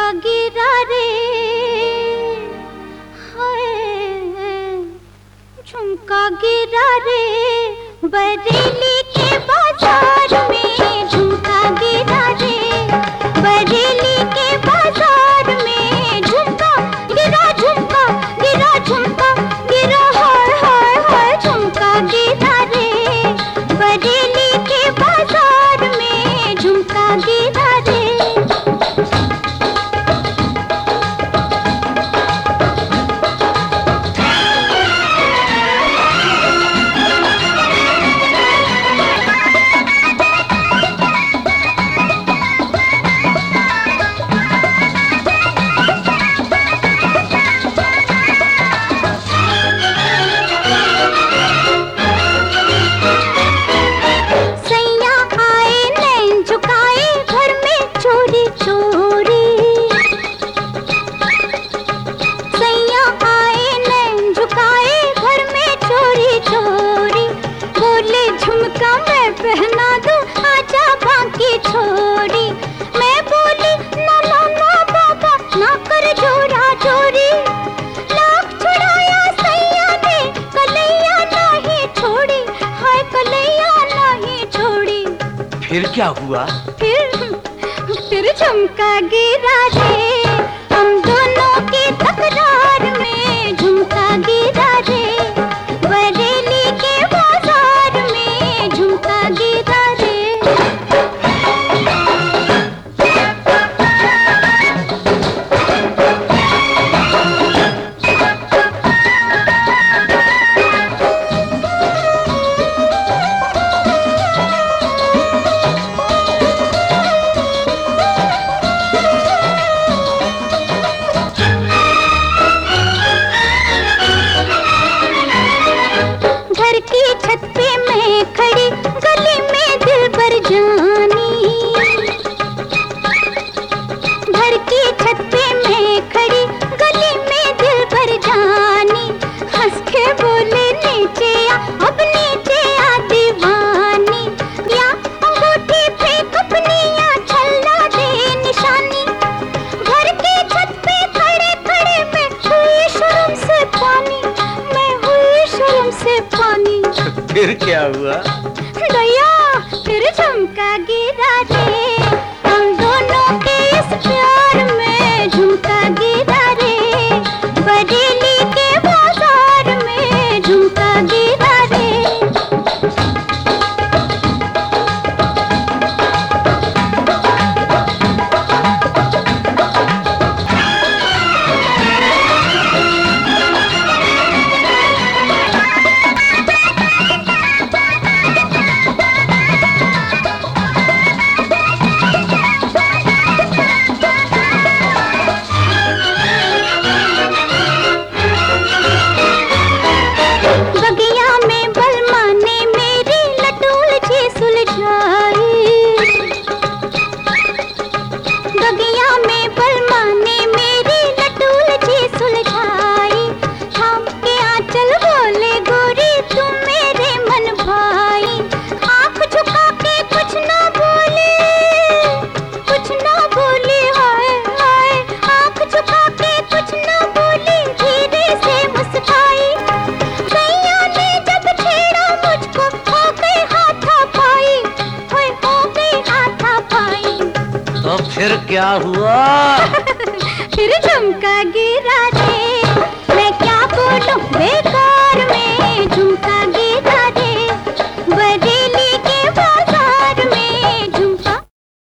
गिरा रे, हाय झुमका गिरा रे, बरेली के बाजार में झुमका गिरा रे, बरेली के बाजार में झुमका गिरा, झुमका गिरा, झुमका गिरा, हाय हाय हाय झुमका गिरा रे, बरेली के बाजार में झुमका गिरा रे। पहना दो आजा बाकी छोड़ी, मैं बोली ना ना ना बाबा ना कर जोरा जोरी, लाख छुड़ाया सैया ने कलैया नहीं छोड़ी, हाय कलैया नहीं छोड़ी। फिर क्या हुआ? फिर झुमका गिरा रे, हम दोनों की तकरार में झुमका गिरा रे, बरेली के बाजार में झुमका गिरा रे। घर की छत पे मैं खड़ी, गली में दिल भर जानी, घर की छत पे मैं खड़ी, गली में दिल भर जानी, हंस के बोले नीचे आ, अब नीचे आ दीवानी, या अंगूठी फेंक अपनी या छल्ला दे निशानी, घर की छत पे खड़े खड़े मैं हुई शर्म से पानी, मैं हुई शर्म से पानी। फिर क्या हुआ? दया फिर झुमका गिरा रे, हम दोनों के इस प्यार में झुमका गिरा रे, बरेली के बाजार में झुमका गिरा रे। बगिया में बलमा ने मेरी लटूल जी सुलझाई, थाम के आंचल बोले गोरी तुम मेरे मन भाई, आंख झुका के कुछ ना बोले, कुछ ना बोली, हाय हाय आंख झुका के कुछ ना बोली, धीरे से मुस्काई, सैया ने जब छेड़ा मुझको हो गई हाथापाई, हाय हो गई हाथापाई। तो फिर क्या हुआ? फिर झुमका गिरा रे, मैं क्या बोलूं बेकार में झुमका